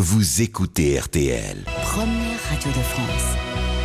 vous écoutez RTL. Première radio de France.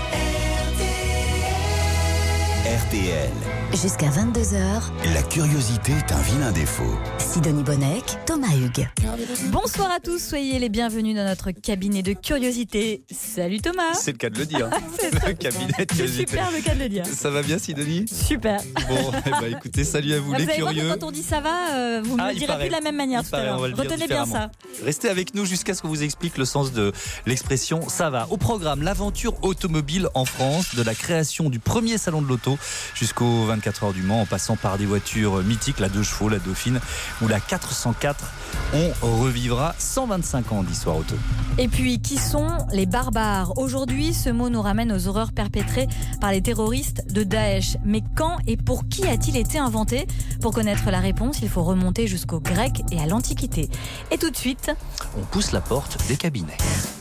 RTL. Jusqu'à 22h, La curiosité est un vilain défaut. Sidonie Bonnec, Thomas Hugues. Bonsoir à tous, soyez les bienvenus dans notre cabinet de curiosité. Salut Thomas. C'est le cas de le dire. C'est ça. Le cabinet de C'est curiosité. super le cas de le dire. Ça va bien, Sidonie? Super. Bon, écoutez, salut à vous, Vous les allez voir curieux. que quand on dit ça va, vous ne le il direz paraît. plus de la même manière Il tout à paraît, l'heure. on va le dire Retenez bien ça. différemment. Restez avec nous jusqu'à ce qu'on vous explique le sens de l'expression ça va. Au programme, l'aventure automobile en France, de la création du premier salon de l'auto jusqu'aux 24 heures du Mans, en passant par des voitures mythiques, la 2 chevaux, la Dauphine ou la 404. On revivra 125 ans d'histoire auto. Et puis, qui sont les barbares? Aujourd'hui, ce mot nous ramène aux horreurs perpétrées par les terroristes de Daesh. Mais quand et pour qui a-t-il été inventé? Pour connaître la réponse, il faut remonter jusqu'aux Grecs et à l'Antiquité. Et tout de suite, On pousse la porte des cabinets.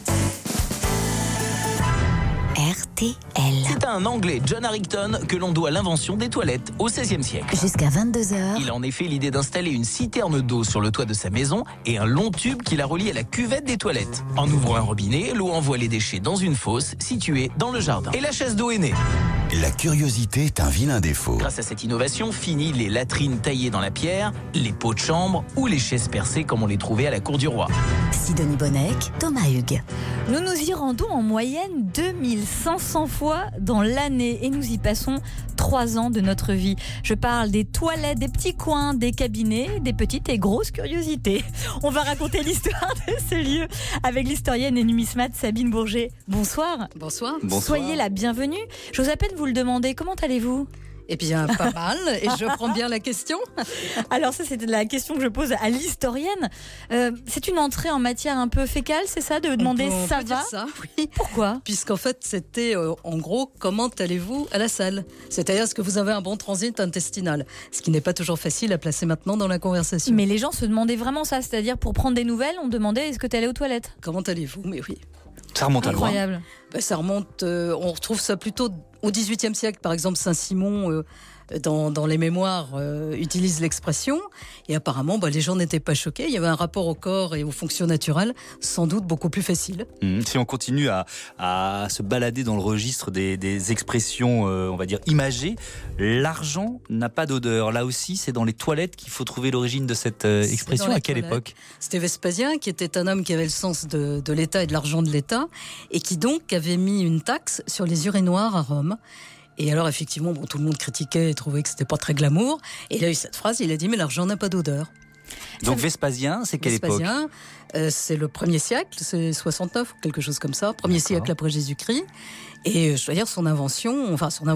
RTL. C'est à un Anglais, John Harrington, que l'on doit l'invention des toilettes au XVIe siècle. Jusqu'à 22h, Il a en effet l'idée d'installer une citerne d'eau sur le toit de sa maison et un long tube qui la relie à la cuvette des toilettes. En ouvrant un robinet, l'eau envoie les déchets dans une fosse située dans le jardin. Et la chasse d'eau est née. La curiosité est un vilain défaut. Grâce à cette innovation, fini les latrines taillées dans la pierre, les pots de chambre ou les chaises percées comme on les trouvait à la cour du roi. Sidonie Bonnec, Thomas Hugues. nous nous y rendons en moyenne 2500 fois dans l'année et nous y passons 3 ans de notre vie. Je parle des toilettes, des petits coins, des cabinets, des petites et grosses curiosités. On va raconter l'histoire de ce lieu avec l'historienne et numismate Sabine Bourget. Bonsoir. Bonsoir. Bonsoir. Soyez la bienvenue. J'ose à peine vous le demander. Comment allez-vous? Eh bien, pas mal. Et je prends bien la question. Alors ça, c'était la question que je pose à l'historienne. C'est une entrée en matière un peu fécale, c'est ça, de demander On ça peut dire va? ça, oui. Pourquoi? Puisqu'en fait, c'était en gros, comment allez-vous à la salle? C'est-à-dire, est-ce que vous avez un bon transit intestinal? Ce qui n'est pas toujours facile à placer maintenant dans la conversation. Mais les gens se demandaient vraiment ça, c'est-à-dire pour prendre des nouvelles, on demandait est-ce que tu allais aux toilettes? Comment allez-vous? Mais oui. Ça remonte à loin. Incroyable. Ben, ça remonte, on retrouve ça plutôt au XVIIIe siècle. Par exemple, Saint-Simon, dans les mémoires, utilise l'expression. Et apparemment, les gens n'étaient pas choqués. Il y avait un rapport au corps et aux fonctions naturelles, sans doute beaucoup plus facile. Si on continue à se balader dans le registre des expressions, on va dire, imagées, l'argent n'a pas d'odeur. Là aussi, c'est dans les toilettes qu'il faut trouver l'origine de cette expression. dans les À quelle toilettes. époque? C'était Vespasien, qui était un homme qui avait le sens de l'État et de l'argent de l'État, et qui donc avait mis une taxe sur les urinoirs à Rome. Et alors, effectivement, tout le monde critiquait et trouvait que c'était pas très glamour. Et il a eu cette phrase, il a dit, mais l'argent n'a pas d'odeur. Donc Vespasien, c'est quelle époque? Vespasien, c'est le 1er siècle, c'est 69 ou quelque chose comme ça, 1er siècle après Jésus-Christ. Et je dois dire, son invention,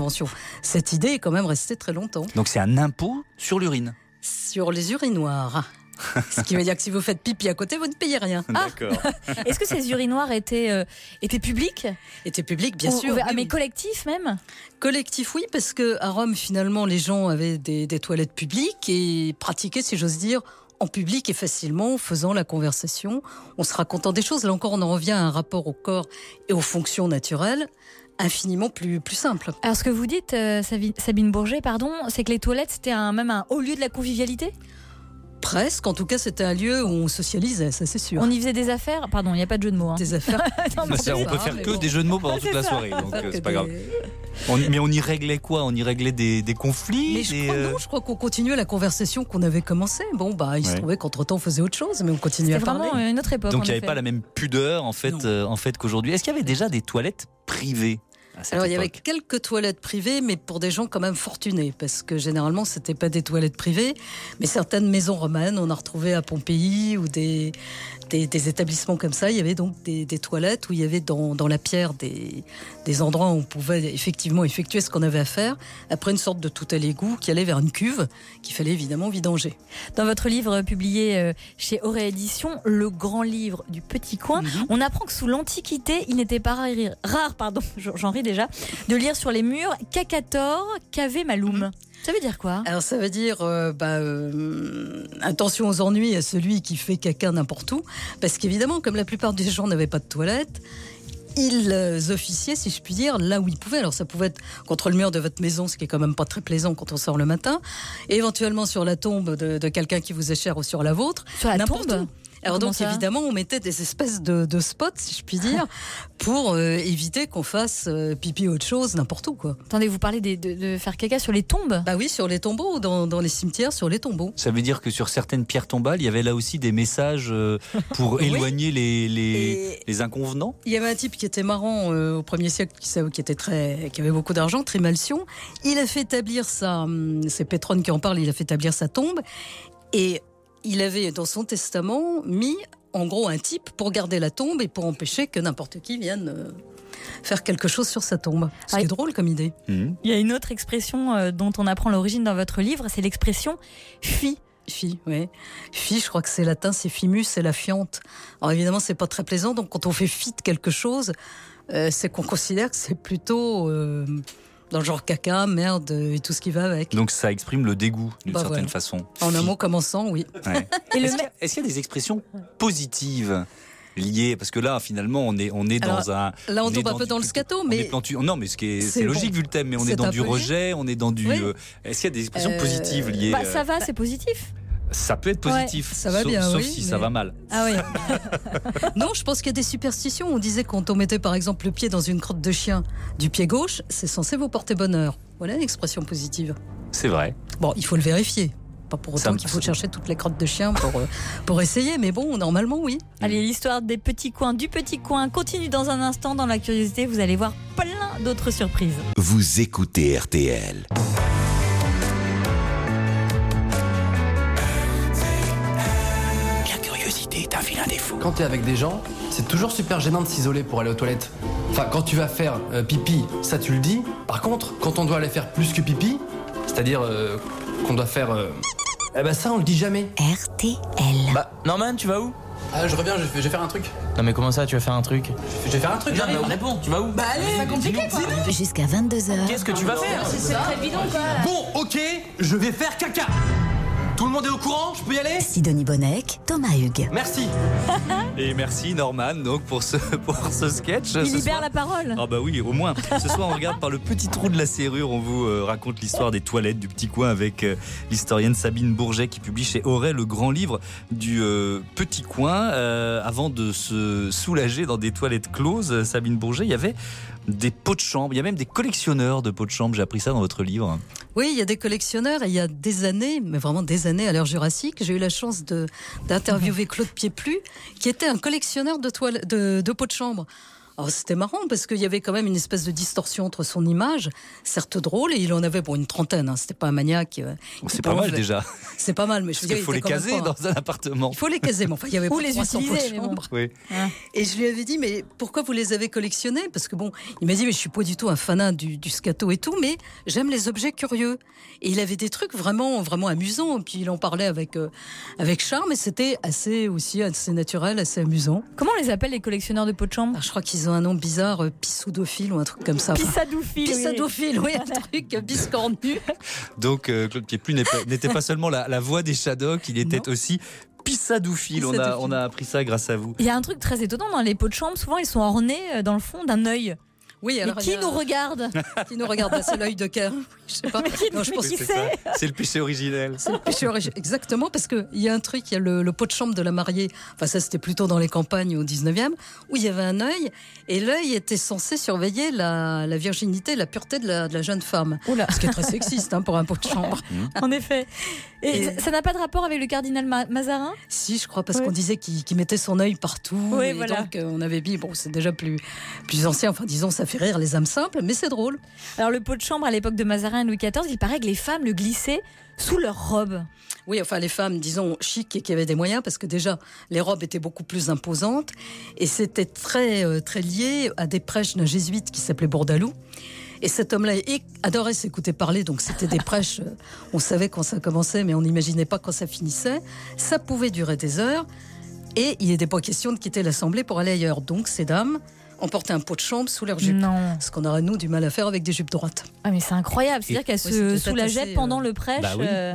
cette idée est quand même restée très longtemps. Donc c'est un impôt sur l'urine. Sur les urinoirs. Ce qui veut dire que si vous faites pipi à côté, vous ne payez rien. D'accord. Est-ce que ces urinoirs étaient publics? Était public, bien Ou- sûr. ouverts, oui, mais oui. collectifs même? Collectif, oui, parce qu'à Rome, finalement, les gens avaient des toilettes publiques et pratiquaient, si j'ose dire, en public et facilement, en faisant la conversation, on se racontant des choses. Là encore, on en revient à un rapport au corps et aux fonctions naturelles infiniment plus simple. Alors ce que vous dites, Sabine Bourget, c'est que les toilettes c'était même un haut lieu de la convivialité? Presque, en tout cas, c'était un lieu où on socialisait, ça c'est sûr. On y faisait des affaires? Pardon, il n'y a pas de jeu de mots. Hein. Des affaires. Non, mais On peut faire mais que bon. des jeux de mots pendant Ah, toute c'est la ça. soirée, donc Que c'est pas des- grave. Mais on y réglait quoi? On y réglait des conflits? Mais je crois qu'on continuait la conversation qu'on avait commencée. Il se Ouais. trouvait qu'entre-temps on faisait autre chose, mais on continuait C'était à parler. vraiment une autre époque. Donc en il n'y avait effet. pas la même pudeur en fait qu'aujourd'hui. Est-ce qu'il y avait déjà des toilettes privées à cette Alors, il y avait époque? quelques toilettes privées, mais pour des gens quand même fortunés, parce que généralement, c'était pas des toilettes privées, mais certaines maisons romaines, on a retrouvé à Pompéi ou des établissements comme ça. Il y avait donc des toilettes où il y avait dans la pierre des endroits où on pouvait effectivement effectuer ce qu'on avait à faire, après une sorte de tout à l'égout qui allait vers une cuve qu'il fallait évidemment vidanger. Dans votre livre publié chez Auray Éditions, Le grand livre du petit coin, on apprend que sous l'Antiquité, il n'était pas rare, j'en ris déjà, de lire sur les murs « Cacator, cave malum ». Ça veut dire quoi? Alors ça veut dire attention aux ennuis à celui qui fait caca n'importe où, parce qu'évidemment, comme la plupart des gens n'avaient pas de toilette, ils officiaient, si je puis dire, là où ils pouvaient. Alors ça pouvait être contre le mur de votre maison, ce qui est quand même pas très plaisant quand on sort le matin, et éventuellement sur la tombe de quelqu'un qui vous est cher ou sur la vôtre. Sur la N'importe tombe où. Alors Comment donc ça ? évidemment, on mettait des espèces de spots, si je puis dire, pour éviter qu'on fasse pipi autre chose, n'importe où, quoi. Attendez, vous parlez de faire caca sur les tombes ? Bah oui, sur les tombeaux, dans les cimetières, sur les tombeaux. Ça veut dire que sur certaines pierres tombales, il y avait là aussi des messages pour Oui. éloigner Et- les inconvenants. Il y avait un type qui était marrant au 1er siècle, qui avait beaucoup d'argent, Trimalcion. Il a fait établir c'est Pétrone qui en parle, il a fait établir sa tombe. Et il avait dans son testament mis en gros un type pour garder la tombe et pour empêcher que n'importe qui vienne faire quelque chose sur sa tombe. Ce qui est drôle comme idée. Mmh. Il y a une autre expression dont on apprend l'origine dans votre livre, c'est l'expression fi. Fi, oui. Fi, je crois que c'est latin, c'est fimus, c'est la fiente. Alors évidemment, c'est pas très plaisant. Donc quand on fait fi de quelque chose, c'est qu'on considère que c'est plutôt dans le genre caca, merde et tout ce qui va avec. Donc ça exprime le dégoût d'une Bah certaine voilà. façon. En un mot commençant, oui. Ouais. Et le Est-ce qu'il y a des expressions positives liées, parce que là finalement on est Alors, dans un Là, on tombe un dans peu du- dans le scato, on est mais non mais c'est c'est logique bon. vu le thème, mais on est C'est dans un du peu lié. rejet, on est dans du Oui. est-ce qu'il y a des expressions positives liées Bah, ça va, c'est positif. ça peut être positif, Ouais, ça va sauf, bien, sauf oui, si mais- ça va mal. Ah oui. non, je pense qu'il y a des superstitions. On disait quand on mettait par exemple le pied dans une crotte de chien du pied gauche, c'est censé vous porter bonheur. Voilà une expression positive. C'est vrai. Bon, il faut le vérifier. Pas pour Ça autant me- qu'il faut chercher toutes les crottes de chien pour essayer, mais bon, normalement, oui. Allez, l'histoire des petits coins, du petit coin, continue dans un instant dans la curiosité. Vous allez voir plein d'autres surprises. Vous écoutez RTL. La curiosité est un vilain défaut. Quand t'es avec des gens, c'est toujours super gênant de s'isoler pour aller aux toilettes. Enfin, quand tu vas faire pipi, ça tu le dis. Par contre, quand on doit aller faire plus que pipi, c'est-à-dire qu'on doit faire... eh ben ça, on le dit jamais. RTL. Bah, Norman, tu vas où? Ah, je reviens, je vais faire un truc. Non mais comment ça, tu vas faire un truc? Je vais faire un truc, Non mais j'arrive. réponds, tu vas où? Bah allez, c'est compliqué quoi. Jusqu'à 22h. Qu'est-ce que tu vas faire? Bon, ok, je vais faire caca. Tout le monde est au courant? Je peux y aller? Sidonie Bonnec, Thomas Hugues. Merci. Et merci Norman donc pour ce sketch. Il Ce libère soir. la parole. Ah bah oui, au moins. Ce soir, on regarde par le petit trou de la serrure. On vous raconte l'histoire des toilettes du petit coin avec l'historienne Sabine Bourget qui publie chez Auray le grand livre du petit coin. Avant de se soulager dans des toilettes closes, Sabine Bourget, il y avait des pots de chambre. Il y a même des collectionneurs de pots de chambre. J'ai appris ça dans votre livre. Oui, il y a des collectionneurs et il y a des années, mais vraiment des années à l'ère jurassique, j'ai eu la chance d'interviewer Claude Pieplu, qui était un collectionneur de pots de chambre. Alors c'était marrant parce qu'il y avait quand même une espèce de distorsion entre son image, certes drôle, et il en avait une trentaine. Hein, c'était pas un maniaque. Qui C'est pas mal déjà. C'est pas mal, mais je veux Parce dire, qu'il faut il les était quand même caser pas- dans un appartement. Il faut les caser, mais enfin il y avait Ou pas les 300 pots de utiliser, mais bon. chambre. Oui. Et je lui avais dit, mais pourquoi vous les avez collectionnés? Parce que bon, il m'a dit, mais je suis pas du tout un fanat du scato et tout, mais j'aime les objets curieux. Et il avait des trucs vraiment, vraiment amusants. Et puis il en parlait avec charme, et c'était assez naturel, assez amusant. Comment on les appelle les collectionneurs de pots de chambre? Alors, je crois qu'ils ont un nom bizarre, pissoudophile ou un truc comme ça. Pissadophile. oui. Pissadophile, oui, un truc biscornu. Donc Claude Pieplu n'était pas seulement la voix des Shadocks, il était aussi pissadophile. On a appris ça grâce à vous. Il y a un truc très étonnant dans les pots de chambre. Souvent, ils sont ornés dans le fond d'un œil. Oui, Mais alors qui il y a- nous regarde? Qui nous regarde? C'est l'œil de cœur. Je sais pas. Non, je pense qui que c'est C'est le péché originel. c'est le péché originel. Exactement, parce qu'il y a un truc, il y a le pot de chambre de la mariée, enfin ça c'était plutôt dans les campagnes au 19e, où il y avait un œil, et l'œil était censé surveiller la virginité, la pureté de la jeune femme. Oula. Ce qui est très sexiste pour un pot de chambre. En effet. Et Et- ça n'a pas de rapport avec le cardinal Mazarin? Si, je crois, parce Ouais. qu'on disait qu'il mettait son œil partout. Oui, et voilà. donc on avait dit, bon, c'est déjà plus ancien, enfin disons, ça fait rire les âmes simples, mais c'est drôle. Alors, le pot de chambre à l'époque de Mazarin et Louis XIV, il paraît que les femmes le glissaient sous leur robe. Oui, enfin les femmes, disons, chic et qui avaient des moyens, parce que déjà, les robes étaient beaucoup plus imposantes, et c'était très, très lié à des prêches d'un jésuite qui s'appelait Bourdaloue. Et cet homme-là adorait s'écouter parler, donc c'était des prêches, on savait quand ça commençait, mais on n'imaginait pas quand ça finissait. Ça pouvait durer des heures, et il n'était pas question de quitter l'assemblée pour aller ailleurs. Donc ces dames emportaient un pot de chambre sous leur jupe. Non. Ce qu'on aurait, nous, du mal à faire avec des jupes droites. Ah, mais c'est incroyable. C'est-à-dire qu'elles Oui, se c'était soulageaient assez, pendant le prêche. Bah oui. Oui.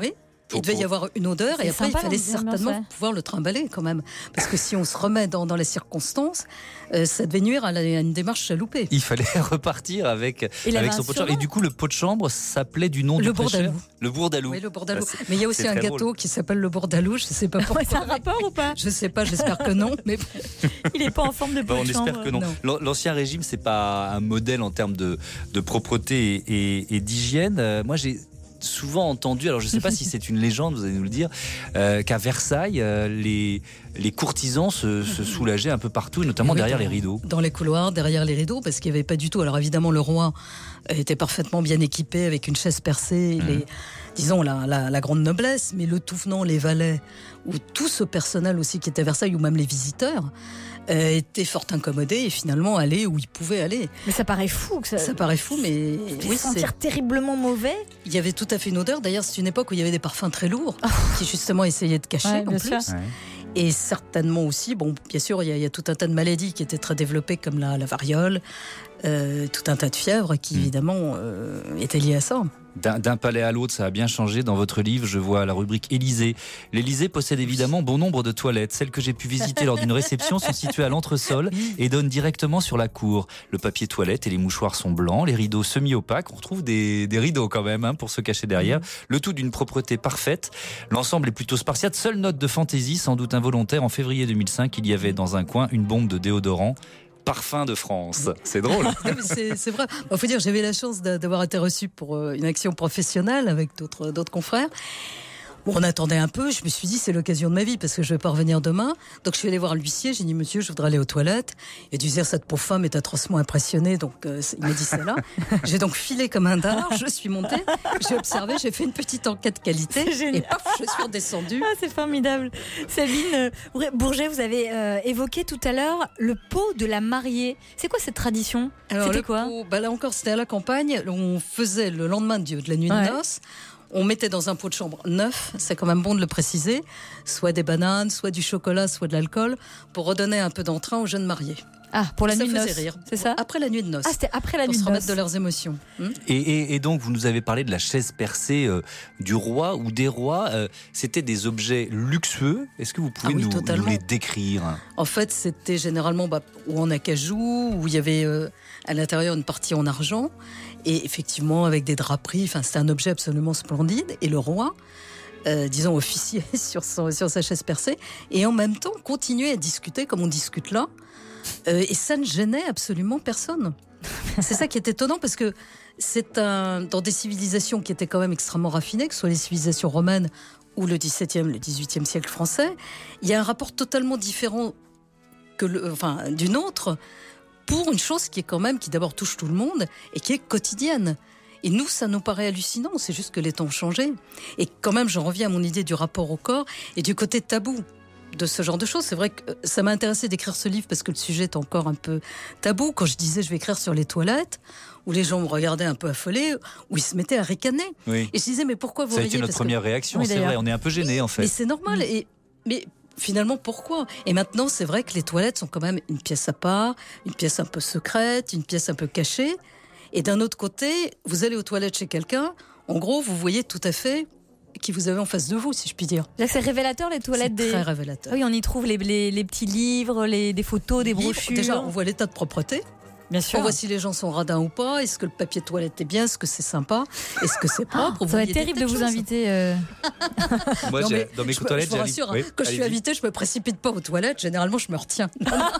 Il devait y avoir une odeur et C'est après sympa, il fallait l'ambiance, certainement ouais. pouvoir le trimballer quand même. Parce que si on se remet dans les circonstances, ça devait nuire à une démarche chaloupée. Il fallait repartir avec Il avait son un pot de chambre. surnom. Et du coup, le pot de chambre s'appelait du nom Le du prêcheur. bourdalou. Le bourdalou. Oui, le bourdalou. Ah, Mais il y a aussi c'est un très gâteau drôle. qui s'appelle le bourdalou. Je ne sais pas pourquoi. C'est un rapport ou pas? Je ne sais pas, j'espère que non. Mais Il n'est pas en forme de pot On de espère chambre. que non. L'Ancien Régime, c'est pas un modèle en termes de propreté et d'hygiène. Moi, j'ai souvent entendu, alors je ne sais pas si c'est une légende, vous allez nous le dire, qu'à Versailles, les courtisans se soulageaient un peu partout, et notamment Oui, derrière les rideaux. Dans les couloirs, derrière les rideaux, parce qu'il n'y avait pas du tout. Alors évidemment, le roi était parfaitement bien équipé avec une chaise percée, disons la grande noblesse, mais le tout venant, les valets, ou tout ce personnel aussi qui était à Versailles, ou même les visiteurs, étaient fort incommodés et finalement allaient où ils pouvaient aller. Mais ça paraît fou que Ça paraît fou, mais oui, sentir terriblement mauvais. il y avait tout à fait une odeur. D'ailleurs, c'est une époque où il y avait des parfums très lourds qui justement essayaient de cacher Ouais, en bien plus. sûr. Ouais. Et certainement aussi, bon, bien sûr, il y a tout un tas de maladies qui étaient très développées comme la variole, tout un tas de fièvres qui évidemment étaient liées à ça. D'un palais à l'autre, ça a bien changé. Dans votre livre, je vois la rubrique Élysée. L'Élysée possède évidemment bon nombre de toilettes. Celles que j'ai pu visiter lors d'une réception sont situées à l'entresol et donnent directement sur la cour. Le papier toilette et les mouchoirs sont blancs, les rideaux semi-opaques. On retrouve des rideaux quand même pour se cacher derrière. Le tout d'une propreté parfaite. L'ensemble est plutôt spartiate. Seule note de fantaisie, sans doute involontaire. En février 2005, il y avait dans un coin une bombe de déodorant. Parfum de France. C'est drôle. Non, mais c'est vrai. Il faut dire, j'avais la chance d'avoir été reçu pour une action professionnelle avec d'autres confrères. Bon, on attendait un peu, je me suis dit c'est l'occasion de ma vie parce que je vais pas revenir demain. Donc je suis allée voir l'huissier, j'ai dit monsieur, je voudrais aller aux toilettes. Il a dû dire cette pauvre femme est atrocement impressionnée, donc il m'a dit c'est là. J'ai donc filé comme un dard, je suis montée, j'ai observé, j'ai fait une petite enquête qualité C'est génial. et paf, je suis redescendue. Ah, c'est formidable. Sabine Bourget, vous avez évoqué tout à l'heure le pot de la mariée. C'est quoi cette tradition? C'était le quoi? pot, là encore, c'était à la campagne. On faisait le lendemain de la nuit de noces. On mettait dans un pot de chambre neuf, c'est quand même bon de le préciser, soit des bananes, soit du chocolat, soit de l'alcool, pour redonner un peu d'entrain aux jeunes mariés. Ah, pour la Ça nuit de faisait noces, rire. c'est ça? Après la nuit de noces. Ah, c'était après la pour nuit se de remettre noces. de leurs émotions. Et donc, vous nous avez parlé de la chaise percée du roi ou des rois. C'était des objets luxueux. Est-ce que vous pouvez Ah oui, nous totalement. les décrire? En fait, c'était généralement ou en acajou, où il y avait à l'intérieur une partie en argent, et effectivement avec des draperies. Enfin, c'était un objet absolument splendide. Et le roi, disons, officiait sur sa chaise percée, et en même temps continuait à discuter comme on discute là. Et ça ne gênait absolument personne. C'est ça qui est étonnant parce que dans des civilisations qui étaient quand même extrêmement raffinées, que ce soit les civilisations romaines ou le XVIIe, le XVIIIe siècle français, il y a un rapport totalement différent d'une autre pour une chose qui d'abord touche tout le monde et qui est quotidienne. Et nous, ça nous paraît hallucinant, c'est juste que les temps ont changé. Et quand même, j'en reviens à mon idée du rapport au corps et du côté tabou de ce genre de choses. C'est vrai que ça m'a intéressé d'écrire ce livre parce que le sujet est encore un peu tabou. Quand je disais je vais écrire sur les toilettes, où les gens me regardaient un peu affolés, où ils se mettaient à ricaner. Oui. Et je disais mais pourquoi vous Ça a riez été notre Parce que- première réaction, Oui, c'est d'ailleurs. vrai. On est un peu gênés, en fait. Mais c'est normal. Mais finalement, pourquoi? Et maintenant, c'est vrai que les toilettes sont quand même une pièce à part, une pièce un peu secrète, une pièce un peu cachée. Et d'un autre côté, vous allez aux toilettes chez quelqu'un, en gros, vous voyez tout à fait qui vous avez en face de vous, si je puis dire. Là, c'est révélateur, les toilettes C'est des... très révélateur. Oui, on y trouve les petits livres, des photos, des Livre, brochures. Déjà, on voit l'état de propreté. Bien sûr. On voit si les gens sont radins ou pas. Est-ce que le papier de toilette est bien? Est-ce que c'est sympa? Est-ce que c'est propre? Ça va être terrible de vous inviter. Moi, Non, mais dans mes je toilettes, vous rassure, oui, quand je suis allez-y. invitée, je me précipite pas aux toilettes. Généralement, je me retiens.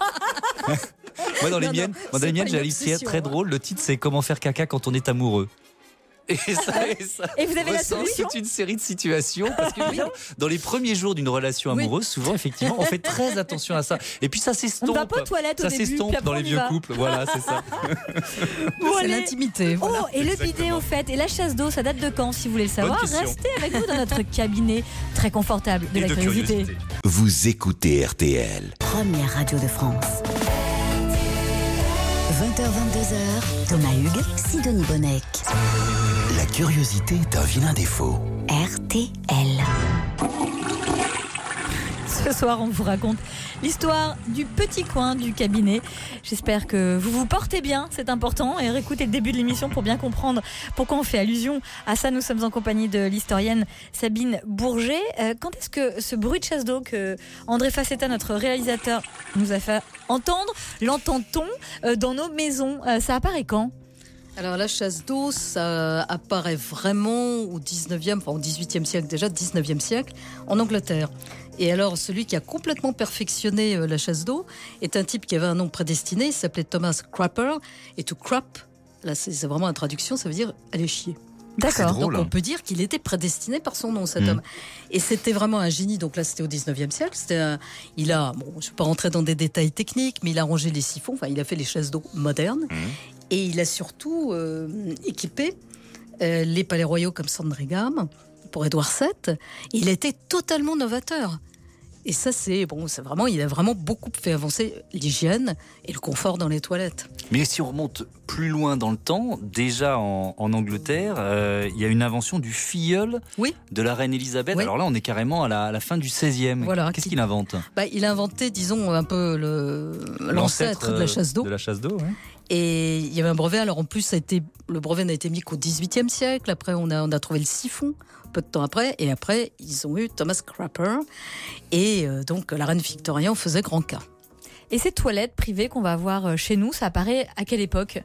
Moi, dans les Non, miennes, c'est pas une j'ai un livre obsession, très hein. drôle. Le titre, c'est Comment faire caca quand on est amoureux. Et ça Et vous avez la recense solution toute une série de situations parce que dans les premiers jours d'une relation Oui. amoureuse, souvent effectivement, on fait très attention à ça. Et puis ça On s'estompe. ne va pas aux toilettes au Ça début, s'estompe puis après, dans on les y vieux va. couples. Voilà, c'est ça. Bon, C'est allez. l'intimité. Voilà. Oh, et le bidet au fait, et la chasse d'eau, ça date de quand si vous voulez le savoir? question. Restez avec nous dans notre cabinet très confortable de Et la de curiosité. Vous écoutez RTL. Première radio de France. 20h-22h, Thomas Hugues, Sidonie Bonnec. La curiosité est un vilain défaut. RTL. Ce soir, on vous raconte l'histoire du petit coin du cabinet. J'espère que vous vous portez bien, c'est important. Et réécoutez le début de l'émission pour bien comprendre pourquoi on fait allusion à ça. Nous sommes en compagnie de l'historienne Sabine Bourget. Quand est-ce que ce bruit de chasse d'eau que André Facetta, notre réalisateur, nous a fait entendre, l'entend-on dans nos maisons? Ça apparaît quand? Alors la chasse d'eau, ça apparaît vraiment au 19e, enfin au 18e siècle déjà, 19e siècle, en Angleterre. Et alors celui qui a complètement perfectionné la chasse d'eau est un type qui avait un nom prédestiné, il s'appelait Thomas Crapper. Et to crap, là c'est vraiment une traduction, ça veut dire aller chier. D'accord. Donc on peut dire qu'il était prédestiné par son nom, cet homme. Et c'était vraiment un génie. Donc là, c'était au 19e siècle. Je ne vais pas rentrer dans des détails techniques, mais il a rangé les siphons. Enfin, il a fait les chasses d'eau modernes. Et il a surtout équipé les palais royaux comme Sandringham pour Édouard VII. Et il était totalement novateur. Et ça, c'est vraiment, il a vraiment beaucoup fait avancer l'hygiène et le confort dans les toilettes. Mais si on remonte plus loin dans le temps, déjà en Angleterre, il y a une invention du filleul de la reine Elisabeth. Oui. Alors là, on est carrément à la fin du 16e. Voilà. Qu'est-ce qu'il invente? Il a inventé, disons, un peu l'ancêtre de la chasse d'eau. De la chasse d'eau, ouais. Et il y avait un brevet. Alors en plus, le brevet n'a été mis qu'au XVIIIe siècle. Après, on a trouvé le siphon peu de temps après. Et après, ils ont eu Thomas Crapper. Et donc, la reine Victoria en faisait grand cas. Et ces toilettes privées qu'on va avoir chez nous, ça apparaît à quelle époque?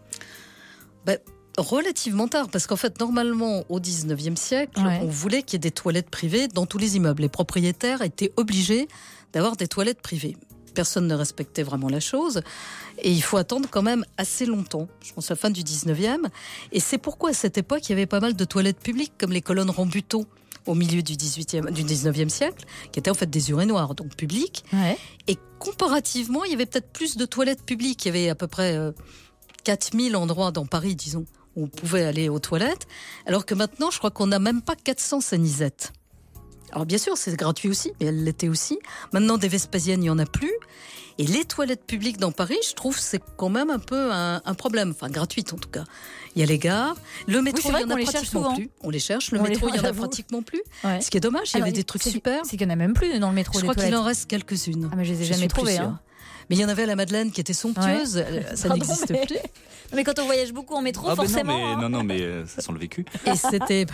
Relativement tard, parce qu'en fait, normalement, au 19e siècle, on voulait qu'il y ait des toilettes privées dans tous les immeubles. Les propriétaires étaient obligés d'avoir des toilettes privées. Personne ne respectait vraiment la chose. Et il faut attendre quand même assez longtemps, je pense à la fin du 19e. Et c'est pourquoi à cette époque, il y avait pas mal de toilettes publiques, comme les colonnes Rambuteau au milieu du 19e siècle, qui étaient en fait des urinoirs, donc publics. Ouais. Et comparativement, il y avait peut-être plus de toilettes publiques. Il y avait à peu près 4000 endroits dans Paris, disons, où on pouvait aller aux toilettes. Alors que maintenant, je crois qu'on n'a même pas 400 Sanisettes. Alors bien sûr, c'est gratuit aussi, mais elle l'était aussi. Maintenant, des Vespasiennes, il n'y en a plus. Et les toilettes publiques dans Paris, je trouve, c'est quand même un peu un problème. Enfin, gratuites en tout cas. Il y a les gares. Le métro, il n'y en a pratiquement plus. On les cherche. Le métro, il n'y en a pratiquement plus. Ouais. Ce qui est dommage, il y avait des trucs super. C'est qu'il n'y en a même plus dans le métro. Je crois qu'il en reste quelques-unes. Ah, mais je les ai jamais trouvées. Mais il y en avait à la Madeleine qui était somptueuse. Ouais. Ça n'existe plus. Mais quand on voyage beaucoup en métro, forcément. Non, mais ça sent le vécu. Et c'était,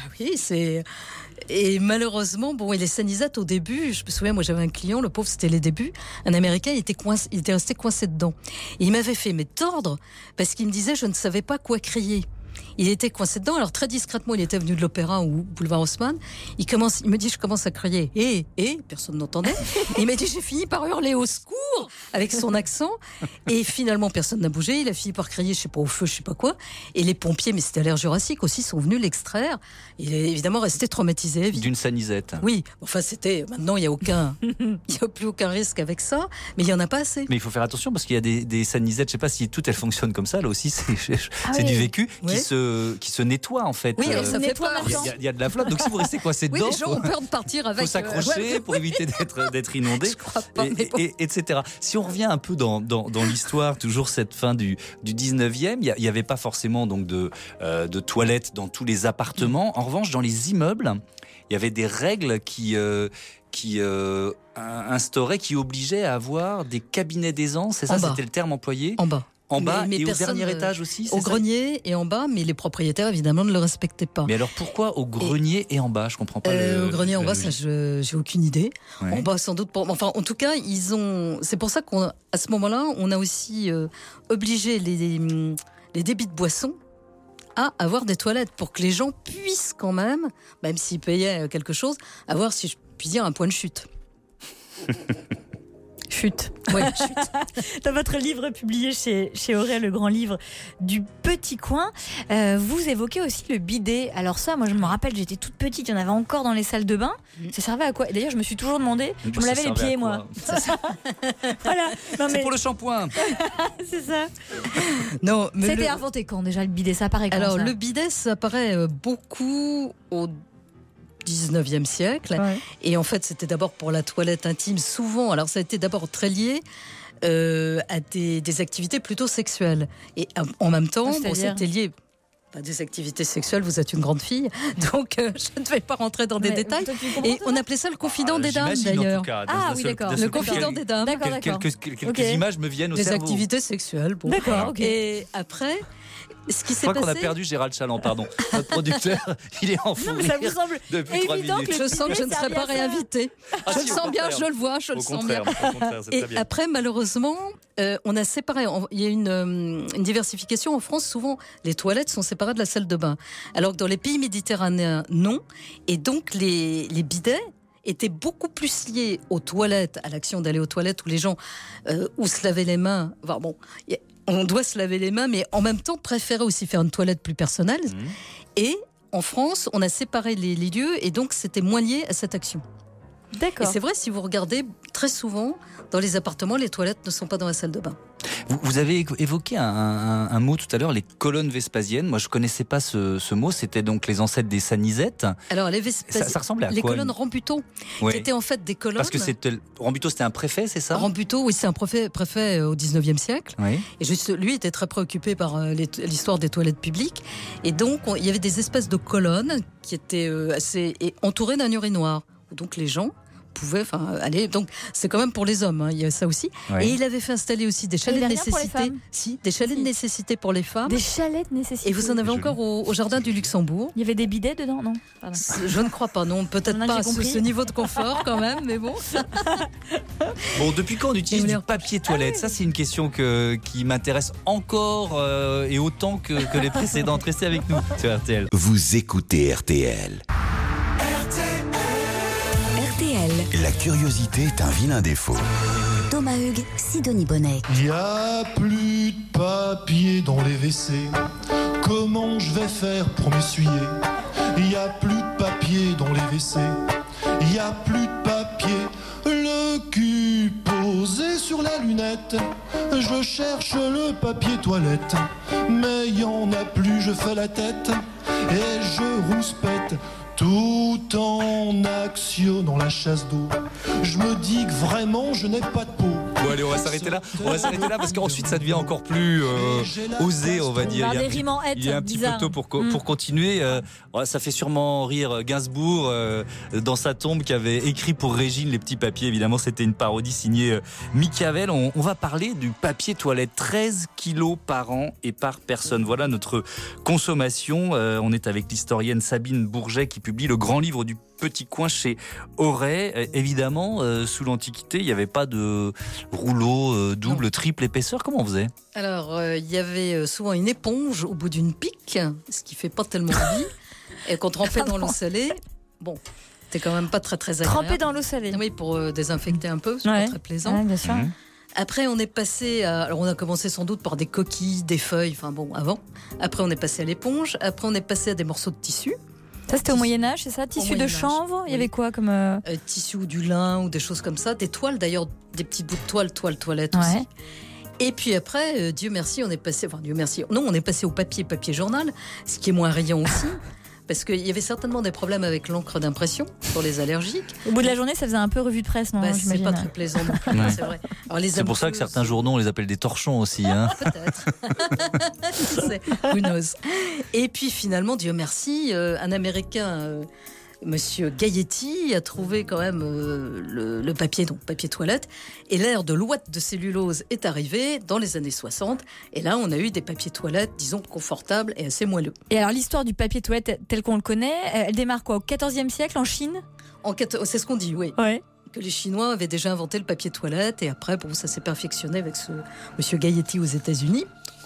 Et malheureusement, et les Sanisettes au début, je me souviens, moi j'avais un client, le pauvre, c'était les débuts, un Américain, il était resté coincé dedans. Et il m'avait fait tordre parce qu'il me disait, je ne savais pas quoi crier. Il était coincé dedans, alors très discrètement, il était venu de l'Opéra ou Boulevard Haussmann. Il me dit, je commence à crier, personne n'entendait. Il m'a dit, j'ai fini par hurler au secours avec son accent. Et finalement, personne n'a bougé. Il a fini par crier, je sais pas, au feu, je sais pas quoi. Et les pompiers, mais c'était à l'ère Jurassique aussi, sont venus l'extraire. Il est évidemment resté traumatisé à vie. D'une Sanisette. Oui, enfin maintenant, il n'y a plus aucun risque avec ça, mais il n'y en a pas assez. Mais il faut faire attention parce qu'il y a des Sanisettes, je sais pas si toutes elles fonctionnent comme ça, là aussi, c'est du vécu qui se nettoie en fait. Oui, alors ça fait peur. Il y a de la flotte, donc si vous restez coincé dedans, les gens ont peur de partir avec. Il faut s'accrocher pour éviter d'être inondé, je crois pas, etc. Si on revient un peu dans l'histoire, toujours cette fin du 19e, il n'y avait pas forcément donc de toilettes dans tous les appartements. En revanche, dans les immeubles, il y avait des règles qui instauraient, qui obligeaient à avoir des cabinets d'aisance. C'est ça, c'était le terme employé. En bas mais et au dernier étage aussi, au grenier et en bas, mais les propriétaires évidemment ne le respectaient pas. Mais alors pourquoi au grenier et en bas? Je comprends pas. Au grenier en bas, ça j'ai aucune idée. Ouais. En bas sans doute. Enfin, en tout cas, c'est pour ça qu'à ce moment-là, on a aussi obligé les débits de boissons à avoir des toilettes pour que les gens puissent quand même s'ils payaient quelque chose, avoir, si je puis dire, un point de chute. Chute. Oui, chute. Dans votre livre publié chez Auray, le grand livre du petit coin, vous évoquez aussi le bidet. Alors ça, moi je me rappelle, j'étais toute petite, il y en avait encore dans les salles de bain. Ça servait à quoi? Et d'ailleurs, je me suis toujours demandé, je me lavais les pieds, moi. Voilà. C'est pour le shampoing. C'est ça. Non, mais c'était inventé quand déjà le bidet? Ça apparaît quand? Alors le bidet, ça apparaît beaucoup au 19e siècle. Ouais. Et en fait, c'était d'abord pour la toilette intime, souvent. Alors, ça a été d'abord très lié à des activités plutôt sexuelles. Et en même temps, c'était lié Des activités sexuelles, vous êtes une grande fille, donc je ne vais pas rentrer dans des détails. Et on appelait ça le confident des dames, d'ailleurs. Oui, d'accord. Le confident des dames. D'accord. Quelques images me viennent au des cerveau. Activités sexuelles. Bon. D'accord, ok. Et après, ce qui Je s'est crois passé... qu'on a perdu Gérald Chaland, pardon. Notre producteur, il est en fou Non, mais ça rire vous semble depuis 3 évident minutes. que Je sens que je ne serai pas réinvitée. Ah, Je si, le au sens bien, contraire. je le vois, je le Au sens bien. contraire, c'est Et très bien. après, malheureusement, on a séparé. Il y a une diversification en France. Souvent, les toilettes sont séparées de la salle de bain, alors que dans les pays méditerranéens, non. Et donc, les bidets étaient beaucoup plus liés aux toilettes, à l'action d'aller aux toilettes où les gens ou se lavaient les mains. Enfin, bon, on doit se laver les mains, mais en même temps préférer aussi faire une toilette plus personnelle. Et en France, on a séparé les lieux et donc c'était moins lié à cette action. Et D'accord. c'est vrai, si vous regardez, très souvent, dans les appartements, les toilettes ne sont pas dans la salle de bain. Vous avez évoqué un mot tout à l'heure, les colonnes vespasiennes. Moi, je ne connaissais pas ce mot. C'était donc les ancêtres des sanisettes. Alors, Ça ressemblait à les quoi colonnes Rambuteau, Oui. qui étaient en fait des colonnes. Parce que Rambuteau, c'était un préfet, c'est ça? Rambuteau, oui, c'est un préfet au 19e siècle. Oui. Et juste, lui était très préoccupé par l'histoire des toilettes publiques. Et donc, il y avait des espèces de colonnes qui étaient entourées d'un urinoir. Donc, les gens pouvaient aller. Donc, c'est quand même pour les hommes, il y a ça aussi. Oui. Et il avait fait installer aussi des chalets de avait rien pour les nécessité. femmes Si, des chalets de nécessité pour les femmes. Des chalets de nécessité. Et vous en avez encore au jardin du Luxembourg. Il y avait des bidets dedans, non? Pardon. Je ne crois pas, non, peut-être Non, pas j'ai à compris. ce niveau de confort quand même, mais bon. Bon, depuis quand on utilise Et du vous papier toilette? Ça, c'est une question qui m'intéresse encore et autant que les précédentes. Restez avec nous sur RTL. Vous écoutez RTL. RTL, La curiosité est un vilain défaut. Thomas Hugues, Sidonie Bonnet. Il n'y a plus de papier dans les WC. Comment je vais faire pour m'essuyer? Il n'y a plus de papier dans les WC. Il n'y a plus de papier. Le cul posé sur la lunette. Je cherche le papier toilette. Mais il n'y en a plus, je fais la tête. Et je rouspète. Tout en actionnant la chasse d'eau. Je me dis que vraiment je n'ai pas de peau. Bon, allez, on va s'arrêter là. Parce qu'ensuite, ça devient encore plus osé, on va dire. Des rimes en Il y a un petit peu bizarres. tôt pour continuer. Ça fait sûrement rire Gainsbourg dans sa tombe qui avait écrit pour Régine les petits papiers. Évidemment, c'était une parodie signée Micavel. On va parler du papier toilette. 13 kilos par an et par personne. Voilà notre consommation. On est avec l'historienne Sabine Bourget qui publie le grand livre du Petit Coin chez Auray. Évidemment, sous l'Antiquité, il n'y avait pas de rouleau double, triple épaisseur. Comment on faisait? Alors, il y avait souvent une éponge au bout d'une pique, ce qui fait pas tellement envie. Et qu'on trempait dans l'eau salée, bon, c'était quand même pas très très agréable. Trempé dans l'eau salée. Oui, pour désinfecter un peu, c'est Ouais. pas très plaisant. Ouais, bien sûr. Après, on est passé alors on a commencé sans doute par des coquilles, des feuilles, enfin bon, avant. Après, on est passé à l'éponge. Après, on est passé à des morceaux de tissu. Ça, c'était au Moyen-Âge, c'est ça? Tissu de Moyen-Âge, chanvre? Il y oui. avait quoi comme. Tissu ou du lin ou des choses comme ça. Des toiles d'ailleurs, des petits bouts de toilette Ouais. aussi. Et puis après, Dieu merci, on est passé, non, on est passé au papier journal, ce qui est moins riant aussi. Parce qu'il y avait certainement des problèmes avec l'encre d'impression pour les allergiques. Au bout de la journée, ça faisait un peu revue de presse, non? C'est j'imagine. pas très plaisant non plus, Ouais. c'est vrai. Alors, les C'est pour ça que amoureuses, certains journaux, on les appelle des torchons aussi. Hein. peut-être. Who knows. Et puis finalement, Dieu merci, un Américain, Monsieur Gailletti, a trouvé quand même le papier, donc papier toilette. Et l'ère de l'ouate de cellulose est arrivée dans les années 60. Et là, on a eu des papiers toilettes, disons, confortables et assez moelleux. Et alors, l'histoire du papier toilette tel qu'on le connaît, elle démarre quoi? Au XIVe siècle en Chine? C'est ce qu'on dit, oui. Ouais. Que les Chinois avaient déjà inventé le papier toilette. Et après, bon, ça s'est perfectionné avec ce Monsieur Gailletti aux États-Unis.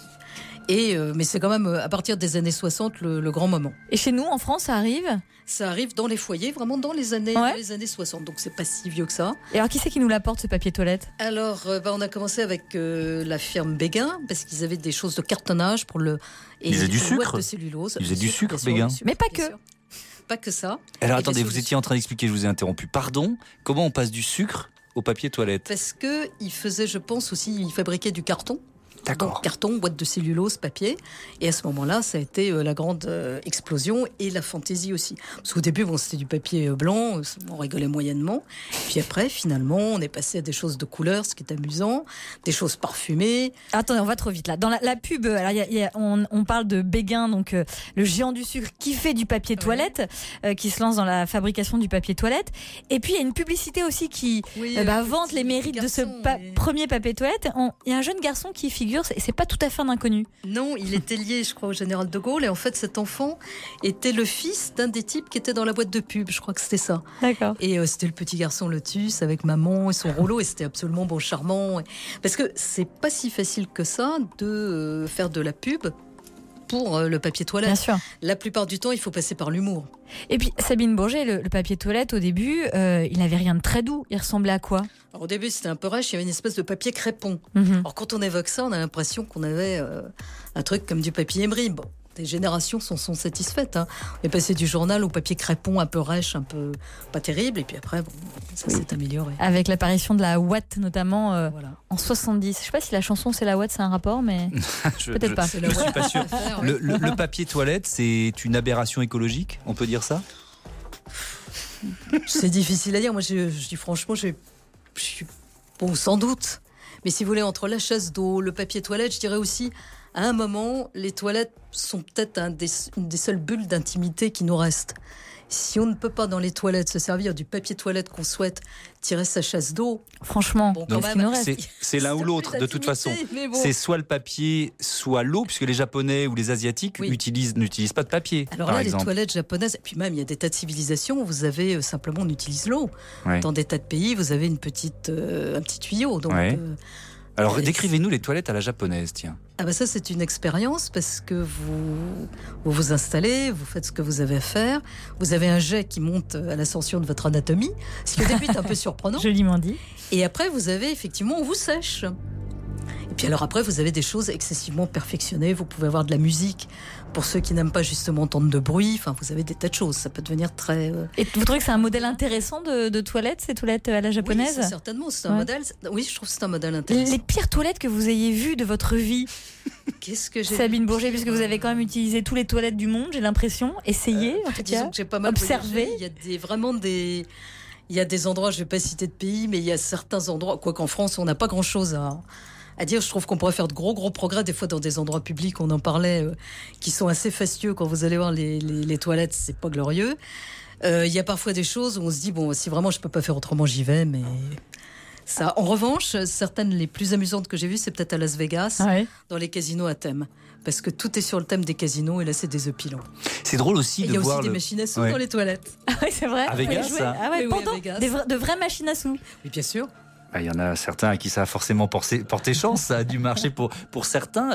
Mais c'est quand même à partir des années 60 le grand moment. Et chez nous, en France, ça arrive? Ça arrive dans les foyers, vraiment dans les années 60, donc c'est pas si vieux que ça. Et alors, qui c'est qui nous l'apporte, ce papier toilette? Alors, on a commencé avec la firme Béguin, parce qu'ils avaient des choses de cartonnage pour le... Et Ils faisaient du une boîte sucre de cellulose. Ils faisaient du sucre, bien sûr, Béguin. du sucre, Mais pas bien que. sûr. Pas que ça. Alors Et attendez, des vous étiez solutions. en train d'expliquer, je vous ai interrompu. Pardon, comment on passe du sucre au papier toilette? Parce qu'ils faisaient, je pense aussi, ils fabriquaient du carton. D'accord. Donc carton, boîte de cellulose, papier. Et à ce moment-là, ça a été la grande explosion et la fantaisie aussi. Parce qu'au début, c'était du papier blanc, on rigolait moyennement. Puis après, finalement, on est passé à des choses de couleur, ce qui est amusant, des choses parfumées. Attendez, on va trop vite là. Dans la pub, alors, on parle de Béguin, donc le géant du sucre qui fait du papier toilette, qui se lance dans la fabrication du papier toilette. Et puis il y a une publicité aussi qui vante les mérites de ce premier papier toilette. Il y a un jeune garçon qui figure, c'est pas tout à fait un inconnu. Non, il était lié, je crois, au général de Gaulle. Et en fait, cet enfant était le fils d'un des types qui était dans la boîte de pub. Je crois que c'était ça. D'accord. Et c'était le petit garçon Lotus avec maman et son rouleau. Et c'était absolument charmant. Parce que c'est pas si facile que ça de faire de la pub pour le papier toilette. Bien sûr. La plupart du temps, il faut passer par l'humour. Et puis Sabine Bourget, le papier toilette au début, il n'avait rien de très doux. Il ressemblait à quoi ? Alors, au début, c'était un peu rêche. Il y avait une espèce de papier crépon. Mhm. Alors quand on évoque ça, on a l'impression qu'on avait un truc comme du papier émeri. Bon, des générations s'en sont satisfaites. On est passé du journal au papier crépon, un peu rêche, un peu pas terrible. Et puis après, ça s'est amélioré. Avec l'apparition de la Watt, notamment en 70. Je sais pas si la chanson C'est la Watt, c'est un rapport, mais peut-être pas. Je ne suis pas sûr. Le papier toilette, c'est une aberration écologique, on peut dire ça ? C'est difficile à dire. Moi, je dis franchement, je suis bon, sans doute. Mais si vous voulez, entre la chasse d'eau, le papier toilette, je dirais aussi, à un moment, les toilettes sont peut-être une des seules bulles d'intimité qui nous restent. Si on ne peut pas dans les toilettes se servir du papier toilette qu'on souhaite tirer sa chasse d'eau, franchement, c'est l'un ou l'autre de toute façon. Bon. C'est soit le papier, soit l'eau, puisque les Japonais ou les Asiatiques n'utilisent pas de papier. Alors là, les toilettes japonaises, et puis même il y a des tas de civilisations où vous avez simplement on utilise l'eau. Ouais. Dans des tas de pays, vous avez un petit tuyau. Donc, alors décrivez-nous les toilettes à la japonaise, tiens. Ah bah ça c'est une expérience parce que vous installez, vous faites ce que vous avez à faire, vous avez un jet qui monte à l'ascension de votre anatomie, ce qui au début est un peu surprenant. Joliment dit. Et après vous avez effectivement, on vous sèche. Et puis alors après vous avez des choses excessivement perfectionnées, vous pouvez avoir de la musique pour ceux qui n'aiment pas justement entendre de bruit, enfin vous avez des tas de choses, ça peut devenir très... Et vous trouvez que c'est un modèle intéressant de toilettes, ces toilettes à la japonaise ? Oui, certainement, c'est un modèle, oui je trouve que c'est un modèle intéressant. Les pires toilettes que vous ayez vues de votre vie ? Qu'est-ce que j'ai Sabine Bourget, puisque vous avez quand même utilisé tous les toilettes du monde, j'ai l'impression, essayé, en tout cas, que j'ai pas mal observé. Il y a des endroits, je ne vais pas citer de pays, mais il y a certains endroits, quoi qu'en France, on n'a pas grand-chose à dire. Je trouve qu'on pourrait faire de gros progrès des fois dans des endroits publics, on en parlait, qui sont assez fastueux. Quand vous allez voir les toilettes, c'est pas glorieux. Il y a parfois des choses où on se dit bon, si vraiment je peux pas faire autrement, j'y vais, mais ça. En revanche, certaines les plus amusantes que j'ai vues, c'est peut-être à Las Vegas, dans les casinos à thème, parce que tout est sur le thème des casinos et là c'est des œufs pilants. C'est drôle aussi de voir. Il y a aussi des machines à sous dans les toilettes. Ah oui, c'est vrai. À Vegas, ça. Ah ouais, pendant de vraies machines à sous. Oui, bien sûr. Il y en a certains à qui ça a forcément porté chance, ça a dû marcher pour certains.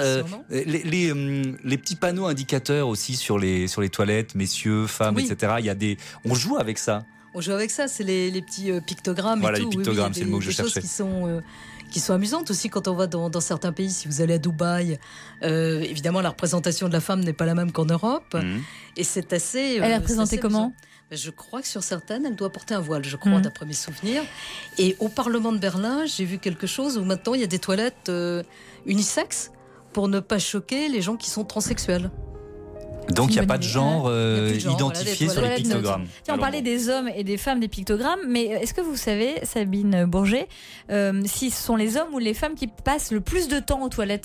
Les petits panneaux indicateurs aussi sur les toilettes, messieurs, femmes, etc. On joue avec ça. On joue avec ça, c'est les petits pictogrammes. Voilà, et tout. Les pictogrammes, c'est le mot que je cherchais. Des choses qui sont amusantes aussi quand on va dans certains pays. Si vous allez à Dubaï, évidemment la représentation de la femme n'est pas la même qu'en Europe. Et c'est assez... Elle est représentée comment ? Je crois que sur certaines, elle doit porter un voile, je crois, d'après mes souvenirs. Et au Parlement de Berlin, j'ai vu quelque chose où maintenant il y a des toilettes unisexes pour ne pas choquer les gens qui sont transsexuels. Donc il n'y a pas de genre identifié sur les pictogrammes. Tiens, on parlait des hommes et des femmes des pictogrammes, mais est-ce que vous savez, Sabine Bourget, si ce sont les hommes ou les femmes qui passent le plus de temps aux toilettes ?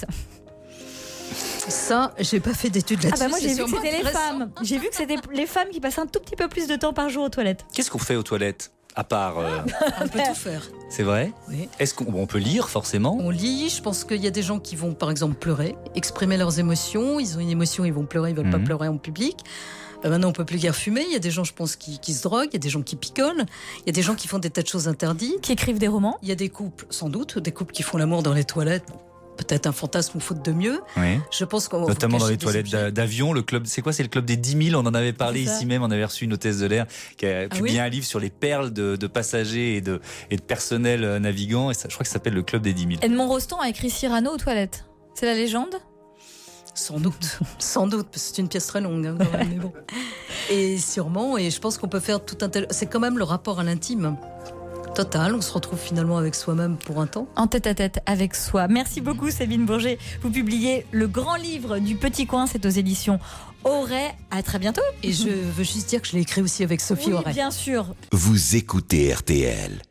Ça, j'ai pas fait d'études là-dessus. Moi j'ai vu que c'était les femmes. J'ai vu que c'était les femmes qui passaient un tout petit peu plus de temps par jour aux toilettes. Qu'est-ce qu'on fait aux toilettes à part On peut tout faire. C'est vrai ? Oui. Est-ce qu'on peut lire forcément ? On lit. Je pense qu'il y a des gens qui vont par exemple pleurer, exprimer leurs émotions. Ils ont une émotion, ils vont pleurer, ils veulent pas pleurer en public. Maintenant, on peut plus guère fumer. Il y a des gens, je pense, qui se droguent. Il y a des gens qui picolent. Il y a des gens qui font des tas de choses interdites. Qui écrivent des romans. Il y a des couples, sans doute, des couples qui font l'amour dans les toilettes. Peut-être un fantasme ou faute de mieux. Oui. Je pense qu'on notamment dans les toilettes d'avion. Le club, c'est quoi ? C'est le club des 10 000. On en avait parlé ici même. On avait reçu une hôtesse de l'air qui a publié un livre sur les perles de passagers et de personnel navigant. Et ça, je crois que ça s'appelle le club des 10 000. Edmond Rostand a écrit Cyrano aux toilettes. C'est la légende ? Sans doute, parce que c'est une pièce très longue. Quand même, mais bon. Et sûrement, et je pense qu'on peut faire tout un tel. C'est quand même le rapport à l'intime. total. On se retrouve finalement avec soi-même pour un temps. En tête à tête avec soi. Merci beaucoup Sabine Bourget. Vous publiez le grand livre du Petit Coin, c'est aux éditions Auray. À très bientôt. Et je veux juste dire que je l'ai écrit aussi avec Sophie Oui, Auray. bien sûr. Vous écoutez RTL.